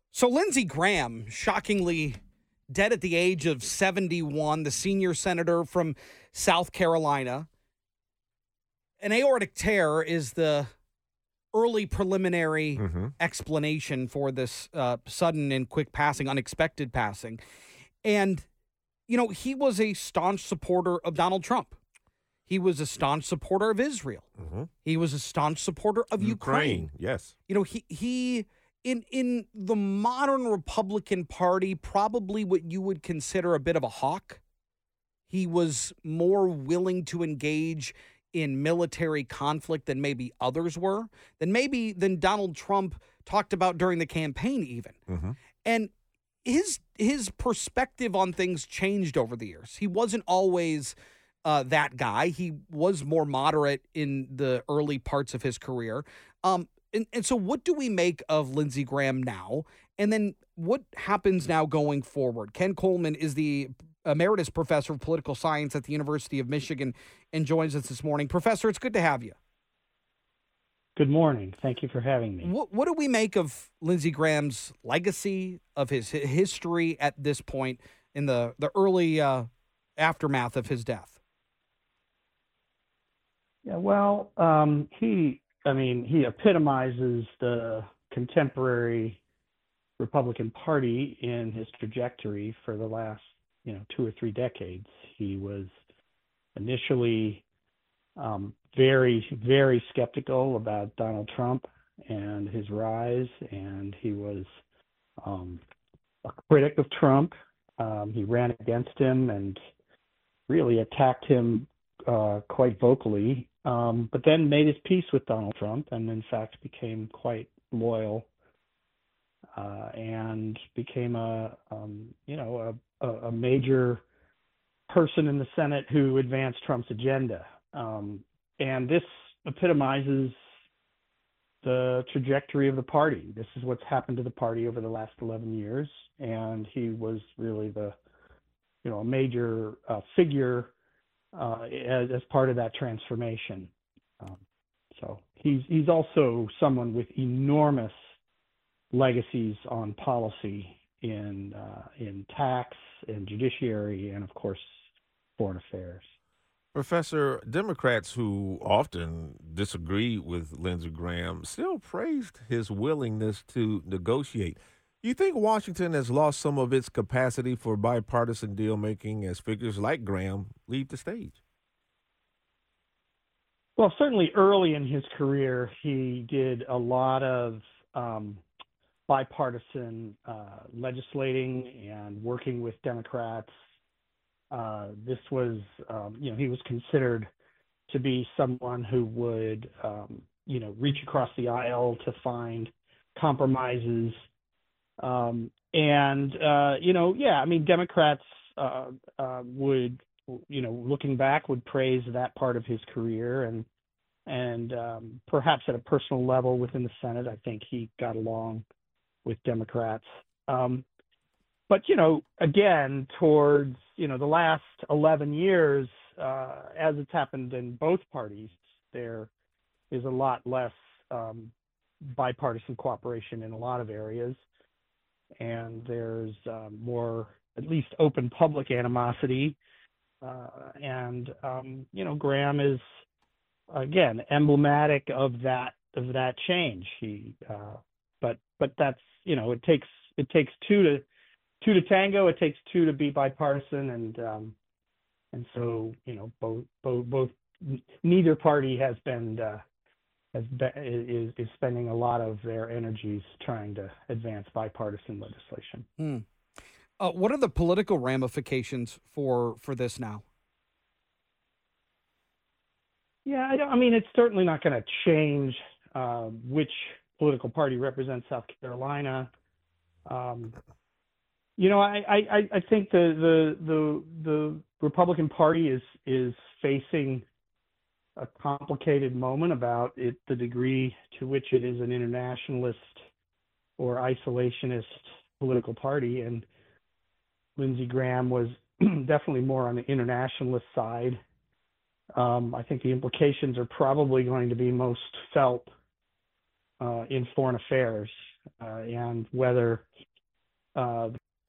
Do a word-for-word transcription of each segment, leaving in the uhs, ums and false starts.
So Lindsey Graham, shockingly dead at the age of seventy-one, the senior senator from South Carolina. An aortic tear is the early preliminary Mm-hmm. explanation for this uh, sudden and quick passing, unexpected passing. And, you know, he was a staunch supporter of Donald Trump. He was a staunch supporter of Israel. Mm-hmm. He was a staunch supporter of Ukraine. Ukraine, yes. You know, he he in in the modern Republican Party, probably what you would consider a bit of a hawk. He was more willing to engage in military conflict than maybe others were, than maybe than Donald Trump talked about during the campaign even. Mm-hmm. And his his perspective on things changed over the years. He wasn't always uh, that guy. He was more moderate in the early parts of his career. Um, and, and so what do we make of Lindsey Graham now? And then what happens now going forward? Ken Coleman is the emeritus professor of political science at the University of Michigan and joins us this morning. Professor, it's good to have you. Good morning. Thank you for having me. What, what do we make of Lindsey Graham's legacy, of his hi- history at this point in the, the early uh, aftermath of his death? Yeah, well, um, he, I mean, he epitomizes the contemporary Republican Party in his trajectory for the last, you know, two or three decades. He was initially um, very, very skeptical about Donald Trump and his rise, and he was um, a critic of Trump. Um, he ran against him and really attacked him uh, quite vocally, um, but then made his peace with Donald Trump and, in fact, became quite loyal uh, and became a, um, you know, a, a major person in the Senate who advanced Trump's agenda. Um, and this epitomizes the trajectory of the party. This is what's happened to the party over the last eleven years. And he was really the, you know, a major uh, figure uh, as, as part of that transformation. Um, so he's, he's also someone with enormous legacies on policy in, uh, in tax and judiciary and, of course, foreign affairs. Professor, Democrats who often disagree with Lindsey Graham still praised his willingness to negotiate. You think Washington has lost some of its capacity for bipartisan deal-making as figures like Graham leave the stage? Well, certainly early in his career, he did a lot of um, bipartisan uh, legislating and working with Democrats. Uh, this was, um, you know, he was considered to be someone who would, um, you know, reach across the aisle to find compromises. Um, and, uh, you know, yeah, I mean, Democrats uh, uh, would, you know, looking back, would praise that part of his career. And, and um, perhaps at a personal level within the Senate, I think he got along with Democrats. Um, but, you know, again, towards, you know, the last eleven years, uh, as it's happened in both parties, there is a lot less um, bipartisan cooperation in a lot of areas. And there's um, more, at least open public animosity. Uh, and, um, you know, Graham is, again, emblematic of that, of that change. He, uh, but, but that's, you know, it takes, it takes two to, two to tango. It takes two to be bipartisan. And, um, and so, you know, both, both, both, neither party has been, uh, has been, is, is spending a lot of their energies trying to advance bipartisan legislation. Hmm. Uh, what are the political ramifications for, for this now? Yeah, I, don't, I mean, it's certainly not going to change uh, which political party represents South Carolina. Um, you know, I, I, I think the, the the the Republican Party is is facing a complicated moment about it, the degree to which it is an internationalist or isolationist political party, and Lindsey Graham was definitely more on the internationalist side. Um, I think the implications are probably going to be most felt uh, in foreign affairs uh, and whether uh,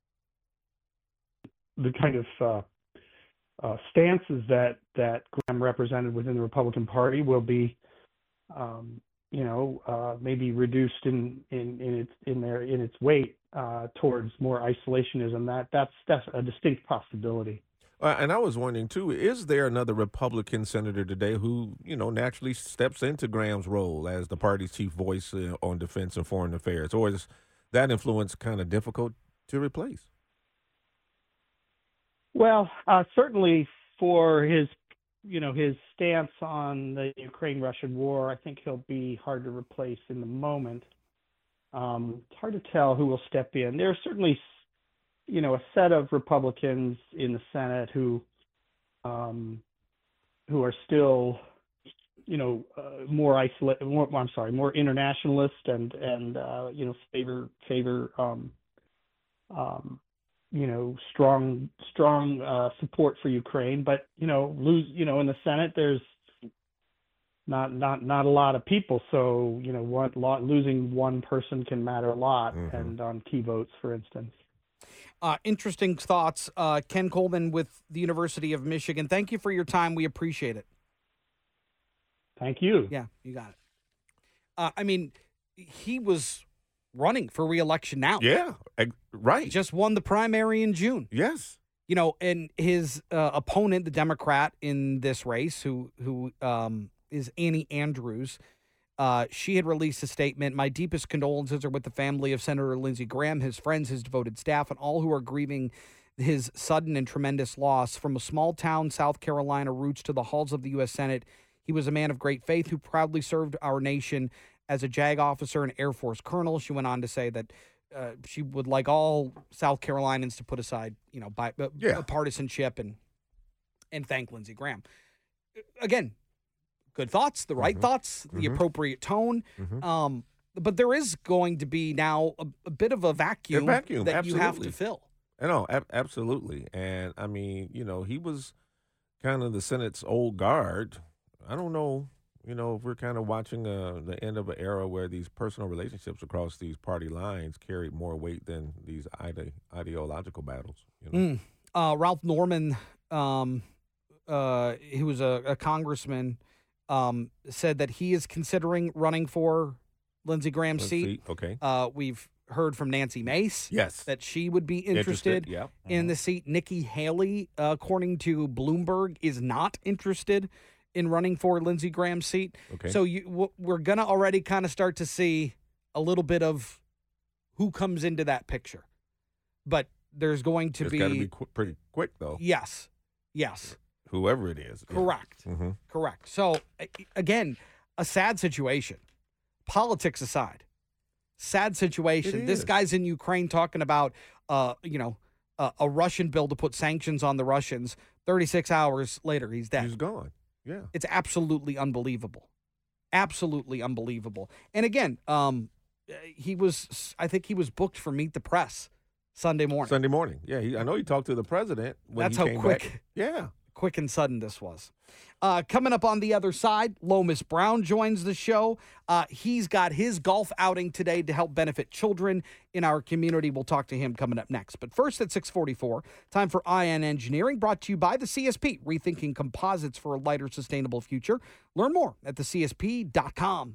the kind of uh, uh, stances that that Graham represented within the Republican Party will be, um, you know, uh, maybe reduced in, in, in its in their in its weight uh, towards more isolationism. That that's that's a distinct possibility. Uh, and I was wondering too: is there another Republican senator today who, you know, naturally steps into Graham's role as the party's chief voice uh, on defense and foreign affairs, or is that influence kind of difficult to replace? Well, uh, certainly for his, you know, his stance on the Ukraine-Russian war, I think he'll be hard to replace in the moment. Um, it's hard to tell who will step in. There are certainly, you know, a set of Republicans in the Senate who, um, who are still, you know, uh, more isolate, more, I'm sorry, more internationalist and and uh, you know favor favor. Um, um, you know, strong, strong uh, support for Ukraine, but you know, lose, you know, in the Senate, there's not, not, not a lot of people. So, you know, one, lot, losing one person can matter a lot, mm-hmm. and on key votes, for instance. Uh, interesting thoughts, uh, Ken Coleman with the University of Michigan. Thank you for your time. We appreciate it. Thank you. Yeah, you got it. Uh, I mean, he was running for re-election now. Yeah, right. He just won the primary in June. Yes. You know, and his uh, opponent, the Democrat in this race, who who um, is Annie Andrews, uh, she had released a statement. My deepest condolences are with the family of Senator Lindsey Graham, his friends, his devoted staff, and all who are grieving his sudden and tremendous loss. From a small town, South Carolina, roots to the halls of the U S Senate, he was a man of great faith who proudly served our nation as a JAG officer and Air Force colonel. She went on to say that uh, she would like all South Carolinians to put aside, you know, by, uh, yeah. partisanship and and thank Lindsey Graham. Again, good thoughts, the right mm-hmm. thoughts, the mm-hmm. appropriate tone. Mm-hmm. Um, but there is going to be now a, a bit of a vacuum, a vacuum that absolutely. you have to fill. I know, ab- absolutely. And, I mean, you know, he was kind of the Senate's old guard. I don't know. You know, if we're kind of watching uh, the end of an era where these personal relationships across these party lines carried more weight than these ide- ideological battles. You know? mm. uh, Ralph Norman, um, uh, who was a, a congressman, um, said that he is considering running for Lindsey Graham's seat. seat. Okay. Uh, we've heard from Nancy Mace. Yes. That she would be interested, interested yeah. mm-hmm. in the seat. Nikki Haley, uh, according to Bloomberg, is not interested in running for Lindsey Graham's seat. Okay. So you, w- we're going to already kind of start to see a little bit of who comes into that picture. But there's going to it's be... It's got to be qu- pretty quick, though. Yes. Yes. Whoever it is. Correct. Yeah. Mm-hmm. Correct. So, again, a sad situation. Politics aside, sad situation. This guy's in Ukraine talking about, uh, you know, uh, a Russian bill to put sanctions on the Russians. thirty-six hours later, he's dead. He's gone. Yeah. It's absolutely unbelievable. Absolutely unbelievable. And again, um, he was, I think he was booked for Meet the Press Sunday morning. Sunday morning. Yeah. He, I know he talked to the president when That's he how came quick. back. Yeah. Quick and sudden this was. Uh, coming up on the other side, Lomas Brown joins the show. Uh, he's got his golf outing today to help benefit children in our community. We'll talk to him coming up next. But first at six forty-four, time for Ion Engineering, brought to you by the C S P, rethinking composites for a lighter, sustainable future. Learn more at the c s p dot com.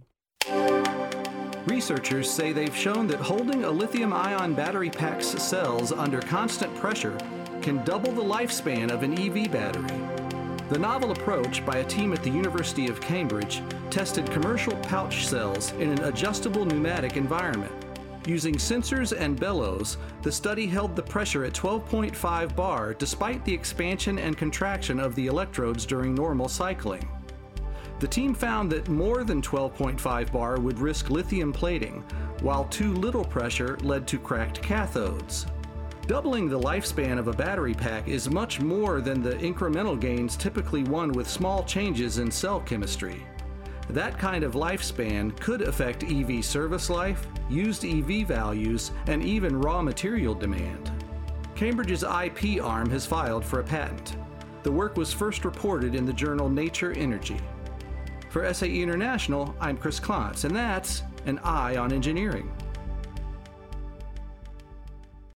Researchers say they've shown that holding a lithium-ion battery pack's cells under constant pressure can double the lifespan of an E V battery. The novel approach by a team at the University of Cambridge tested commercial pouch cells in an adjustable pneumatic environment. Using sensors and bellows, the study held the pressure at twelve point five bar despite the expansion and contraction of the electrodes during normal cycling. The team found that more than twelve point five bar would risk lithium plating, while too little pressure led to cracked cathodes. Doubling the lifespan of a battery pack is much more than the incremental gains typically won with small changes in cell chemistry. That kind of lifespan could affect E V service life, used E V values, and even raw material demand. Cambridge's I P arm has filed for a patent. The work was first reported in the journal Nature Energy. For S A E International, I'm Chris Klontz, and that's an Eye on Engineering.